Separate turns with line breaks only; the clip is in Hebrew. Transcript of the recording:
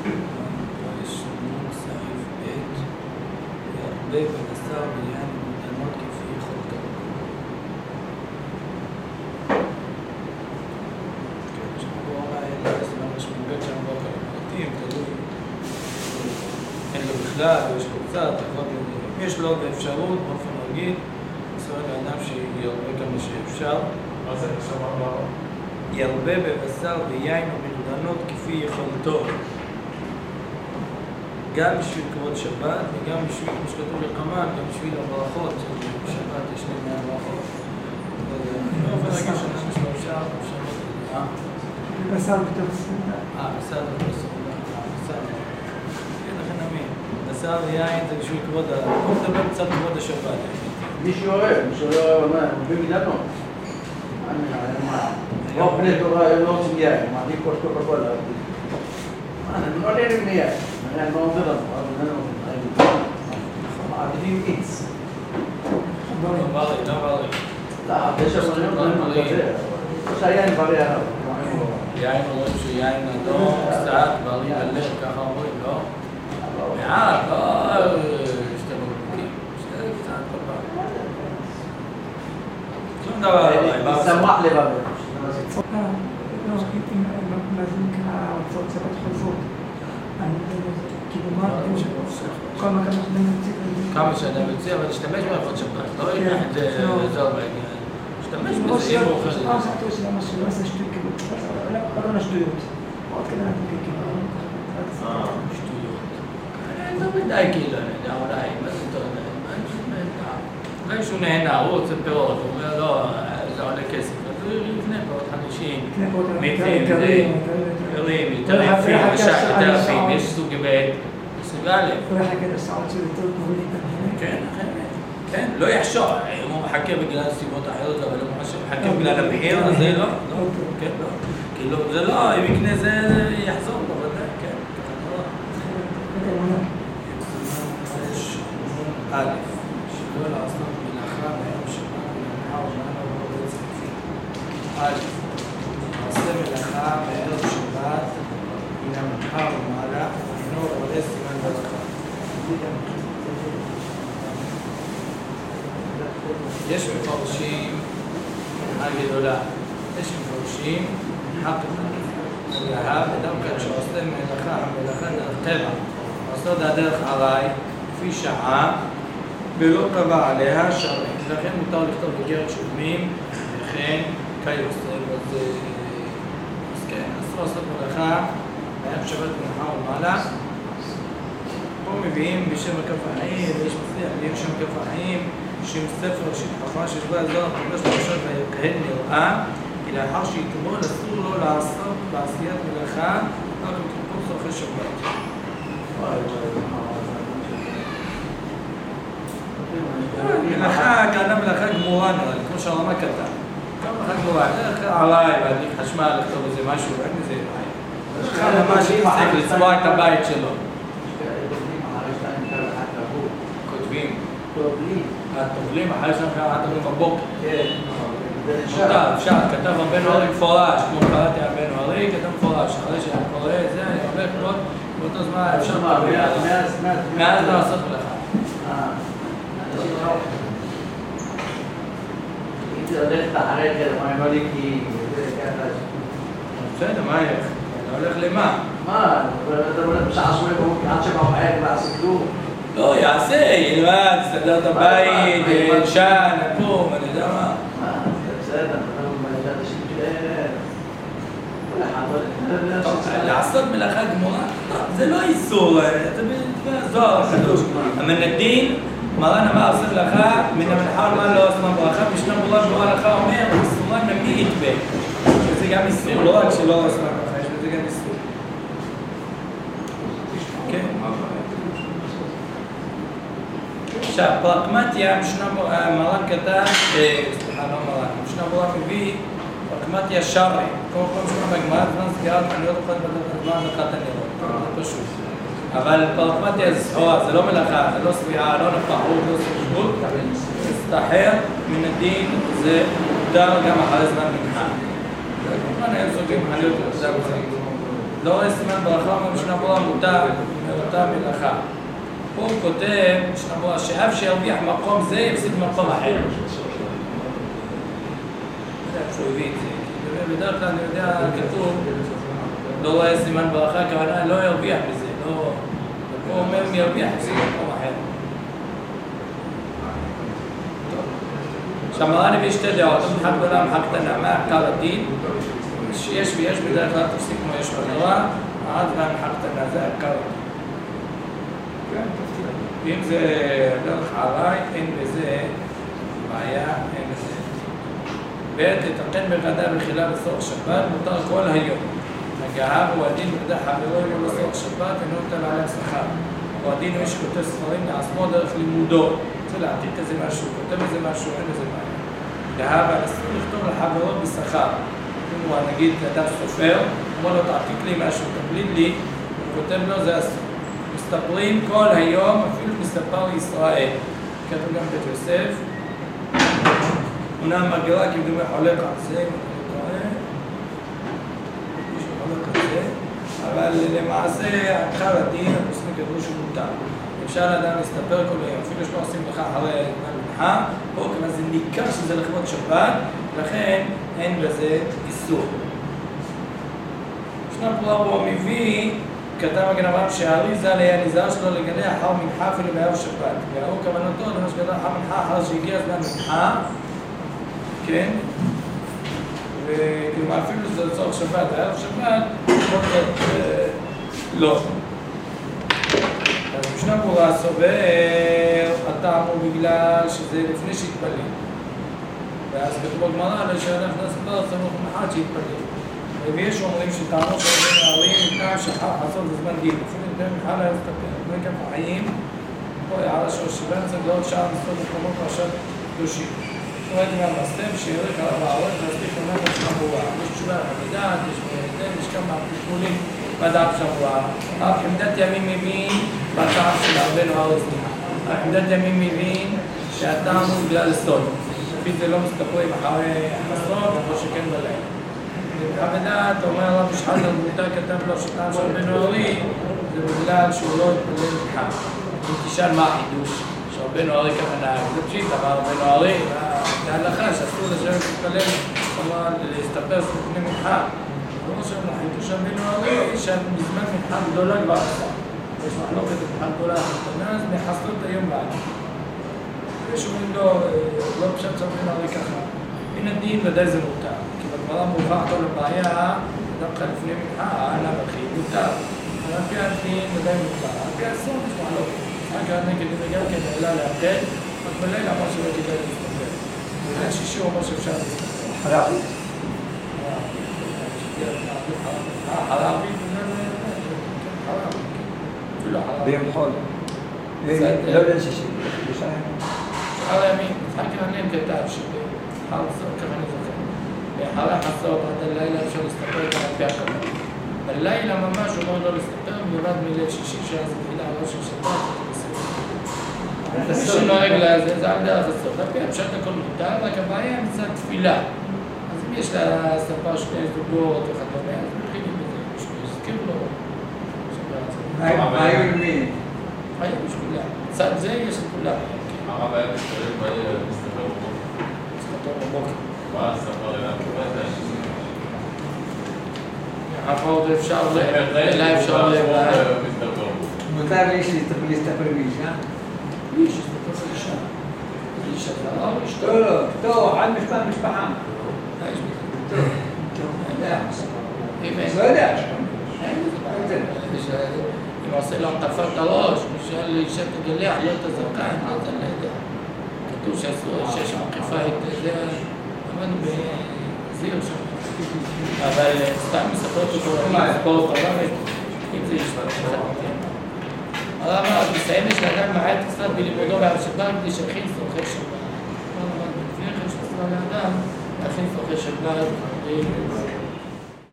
יש נון סעיף ב' ירבה ונסר ביין ומתנות כפי יכולתו. כן, שבוע האלה, סימן רשמי ב' שם בו כאלה פרטים, תלוי. אין לו בכלל, יש לו קצת, אם יש לו באפשרות, באופן רגיל, ישראל לאדם שירבה כמה שאפשר.
מה זה נשמע מה?
ירבה בבשר ויין ומתנות כפי יכולתו. גם בשביל כבוד שבת וגם בשביל, כמו שכתוב לקמן, גם בשביל הברכות, בשבת יש לי 100 ברכות. באופן רגיל שאנשים שלו אפשר,
בשר בתוך סעודה.
בשר בתוך סעודה. בשר. כן, לכן אמין. בשר ויין זה בשביל כבוד ה... בואו נדבר קצת כבוד השבת.
מי שאוהב, מי שלא אוהב, במידתו. או בני תורה לא רוצים יין, מעדיף כל הכל. אני לא עולה לי מיין. אני לא עובד לנו, מעדיפים איץ.
לא בריא.
לא, יש אמריות לא כזה. שהיין בריא עליו.
יין אומרים שיין אדום, קצת, בריא הלב, ככה אומרים, לא? מעט, לא שתי בקבוקים, שתי קצת כל פעם. שום דבר,
שמח לבבל.
מה זה נקרא הוצאות שבת חוזרות? כאילו מה, כל מה כמה שאתה מציע?
כמה שאתה מציע, אבל תשתמש בהלכות שבת, לא יקח את זה, תשתמש בזה, אם הוא אוכל את זה.
מה שעתו של מה שלא עושה שטויות, כאילו, לא נשטויות. עוד כדי להגיד, כאילו,
שטויות. לא מדי כאילו, אני יודע, אולי, מה זה טוב, אולי שהוא נהנה, הוא רוצה פירות, הוא אומר, לא, זה עולה כסף, אז הוא יבנה פירות חדשים, מתים, קרים, יותר יפים, יותר יפים, יש סוג ב' סוג א'.
הוא יחכה את השעות של יותר גבולית.
כן, כן, לא יחשוב, אם הוא מחכה בגלל סיבות אחרות, אבל הוא מחכה בגלל המחיר, אז זה לא, כן, לא. כאילו, זה לא, אם יקנה זה יחזור, אבל זה, כן. יש א', שלא לעשות מלאכה ביום שבת ולמחר ומעלה ובעוד צפי. א', עושה מלאכה בערב שבת מן המחר ומעלה, אינו עולה סימן ברכה. יש מפרשים, הגדולה, יש מפרשים, חק להב, ודווקא כשעושה מלאכה דרך טבע, עושה דרך עלי, לפי שעה, ולא קבע עליה שרעית. לכן מותר לכתוב בגרת שומעים, וכן כיוסף, אז כן, אסור לעשות מלאכה, בערב שבת מלאכה ומעלה. פה מביאים בשם הכפיים, ויש מצליח, מביאים שם כפיים, שם ספר ראשית חכמה שיש בה הזוהר הקדוש למשל ויקהל נראה, כי לאחר שיתמול אסור לו לעשות בעשיית מלאכה, רק בתקופות צורכי שבת. מלאכה, כענה מלאכה גמורה נראה לי, כמו שהרמה כתב. מלאכה גמורה, עליי, להדליק חשמל, לכתוב איזה משהו, רק מזה עליי. מלאכה ממש יפסק לצבוע את הבית שלו. כותבים. טובלים, אחרי שאנחנו טובלים בבוקר. כן. אפשר, כתב רבנו ארי מפורש, כמו קראתי רבנו ארי, כתב מפורש, אחרי שאני קורא את זה, אני הולך לראות, באותו זמן אפשר טובים. מאז לא לעשות מלאכה.
אם זה הולך אחרי זה, מה הם הולכים כי...
בסדר, מה איך? אתה הולך למה?
מה? אתה הולך בשעה שמונה עד שבע וחצי ועשה כלום.
לא, יעשה, ילמד, סדר את הבית, שן, נקום, אני יודע מה.
בסדר,
לעשות מלאכה גמורה, זה לא איסור, אתה בזוהר הקדוש. המנדין, מרן אמר עושה מלאכה, מן המלאכה ולמה לא עושה ברכה, משנה ברורה לך אומר, איסורה נמי יתבה. שזה גם איסור, לא רק שלא עושה ברכה, יש בזה גם איסור. כן. עכשיו, פרקמטיה, מרן כתב, סליחה, לא מרן, משנה ברורה מביא, פרקמטיה שרי, כמו כל משנה בגמרא, זמן סגירת חנויות אוכלת בזמן הדלקת הנרות, זה פשוט. אבל פרקמטיה זה סחורה, זה לא מלאכה, זה לא סביעה, לא נפחות, לא סביבות, מסתחר מן הדין, זה מותר גם אחרי זמן מנחה. כמובן, הם סוגים חנויות, זה בחיים. לא רואה סימן ברכה, אומר משנה ברורה מותר מאותה מלאכה. פה הוא כותב, משנה ברורה, שאף שירוויח מקום זה, יפסיד מקום אחר. זה איפה הוא הביא את זה. בדרך כלל אני יודע, כתוב, לא רואה סימן ברכה, הכוונה לא ירוויח בזה, לא... ופה אומר מי ירוויח, יפסיד מקום אחר. שהמר"ן הביא שתי דעות, מחק גדולה ומחק קטנה, מה עיקר הדין? שיש ויש בדרך כלל תפסיק כמו יש בתורה, עד והמחק קטנה, זה עיקר הדין. ואם זה דרך עליי, אין בזה בעיה, אין בזה. תתקן בגדה בחילה בסוף שבת, מותר כל היום. הגהה הוא הדין בגדה חברו אם הוא בסוף שבת, אינו נותן עליו שכר. הוא הדין הוא שכותב ספרים לעצמו דרך לימודו. רוצה להעתיק איזה משהו, כותב איזה משהו, אין איזה בעיה. גהה אבל אסור לכתוב לחברות בשכר. אם הוא נגיד אדם סופר, אמרו לו תעתיק לי משהו, תבליד לי, הוא כותב לו זה אסור. מסתפרים כל היום, אפילו מסתפר לישראל. כתוב גם בית יוסף. אומנם מגירה כמדומה חולק על זה, מישהו חולק על זה, אבל למעשה עיקר הדין, הפוסקים כתבו שהוא מותר. אפשר לאדם להסתפר כל היום, אפילו שלא עושים לך אחרי המנחה, או כמה זה ניכר שזה לכבוד שבת, לכן אין בזה איסור. משנה ברורה פה מביא, כתב מגן אברהם שהאריזה היה נזהר שלו לגלה אחר מנחה אפילו בערב שבת. והוא כוונתו למה שגלה אחר מנחה אחר שהגיע הזמן מנחה, כן? וכלומר אפילו שזה לצורך שבת, הערב שבת, לא. אז משנה ברורה סובר, הטעם הוא בגלל שזה לפני שהתפלל. ואז כתוב בגמרא, שאדם נכנס לבר, סמוך מחד שהתפלל. ויש אומרים שטענו שהרבה נערים מטעם שכח לעשות בזמן גיל. אפילו נתן מחד היה לסתפר. לא כמה חיים, פה הערה של שבן צריך להיות שעה מסתות מקומות פרשת קדושים. ראיתי מהמסתם שיריך על המערות להספיק עונת משנה ברורה. יש תשובה לחמידת, יש כמה פלפולים בדף שבוע. אך חמדת ימים מבין בטעם של רבנו ארזי. חמדת ימים מבין שהטעם הוא בגלל סוד. לפי זה לא מסתפרים אחרי החסות, כמו שכן בלילה. בחמדת אומר הרב משחד על דמותה כתב לו שטעם של רבנו ארזי, זה בגלל שהוא לא התפלל מתחם. אם תשאל מה החידוש שרבנו ארזי ככה נהג, זה פשיט, אמר רבנו ארזי, ההלכה שאסור לשבת להתפלל, כלומר להסתפר לפני מנחה. כמו שאומר, החידוש רבנו ארזי, שבזמן מנחה גדולה כבר עשה. יש מחלוקת מנחה גדולה הקטנה, אז מחסלות היום בעד. יש אומרים לו, לא פשט שרבנו ארזי ככה. מן הדין ודאי זה מותר. כי בגמרא מוכח כל הבעיה, דווקא לפני מנחה, העלה בכי, מותר. אבל על פי הדין ודאי מותר. על פי הסוף יש מחלוקת. רק נגד וגם כן העלה לאחד, רק בלילה אמר שלא כדאי להסתפר. אין שישי אומר שאפשר להסתפר.
חלבי.
חלבי? אפילו חלבי.
ביום חול. לא בין שישי.
שאר הימים, צריך כנענים כתב שבחר חסות, ככה אני זוכר. בחר חסות עד הלילה אפשר להסתפר את הרבי הכוונה. בלילה ממש הוא אומר לא להסתפר, מיוחד מליל שישי שאז תפילה על ראש השבת. מי שנוהג לזה, זה על דרך הסוף. לפי הפשט הכל מותר, רק הבעיה מצד תפילה. אז אם יש לה ספר שני זוגות וכדומה, אז מתחילים בזה. שיזכיר לו.
מה היו עם מי?
היום יש כולם. מצד זה יש לכולם.
הרב היה מסתכל מסתכל בבוקר.
מסתכל בבוקר.
מה הספר אליו?
עבור אפשר אלא אפשר
מותר לאיש להסתפר באישה?
איש, להסתפר באישה. איש אתה לא אשתו.
לא, לא, עד משפחה. לא יודע.
אם עושה לו תפת הראש, משל אישה תגלח, לא את הזקן, אז אני לא יודע. כתוב שיש מקיפה את זה, עמדנו בזיר שם. אבל סתם מספרות אותו, ספורט, אם זה ישפט. הרב אמר, מסיים יש לאדם מעט קצת בלימודו בערב שבת, כדי שיכין צורכי שבת. כל הזמן בפריחש, אסור לאדם, להכין צורכי שבת.